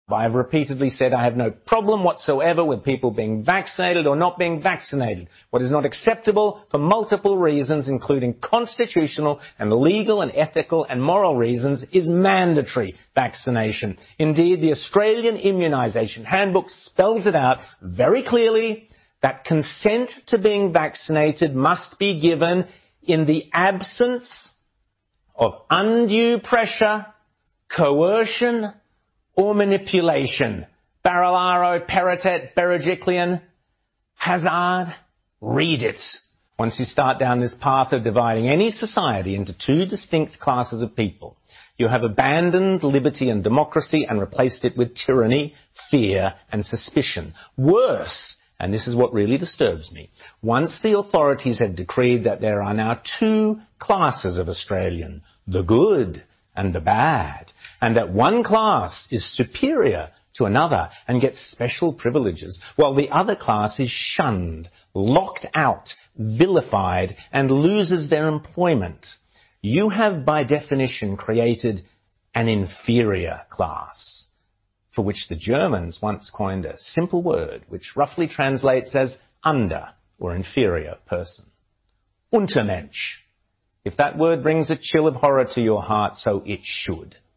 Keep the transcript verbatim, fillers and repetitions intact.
I've repeatedly said I have no problem whatsoever with people being vaccinated or not being vaccinated. What is not acceptable for multiple reasons, including constitutional and legal and ethical and moral reasons, is mandatory vaccination. Indeed, the Australian Immunisation Handbook spells it out very clearly that consent to being vaccinated must be given in the absence of undue pressure, coercion, or manipulation. Barilaro, Peritet, Berejiklian, Hazard, read it. Once you start down this path of dividing any society into two distinct classes of people, you have abandoned liberty and democracy and replaced it with tyranny, fear, and suspicion. Worse, and this is what really disturbs me, once the authorities have decreed that there are now two classes of Australian, the good and the bad, and that one class is superior to another and gets special privileges, while the other class is shunned, locked out, vilified, and loses their employment, you have by definition created an inferior class, for which the Germans once coined a simple word which roughly translates as under or inferior person. Untermensch. If that word brings a chill of horror to your heart, so it should.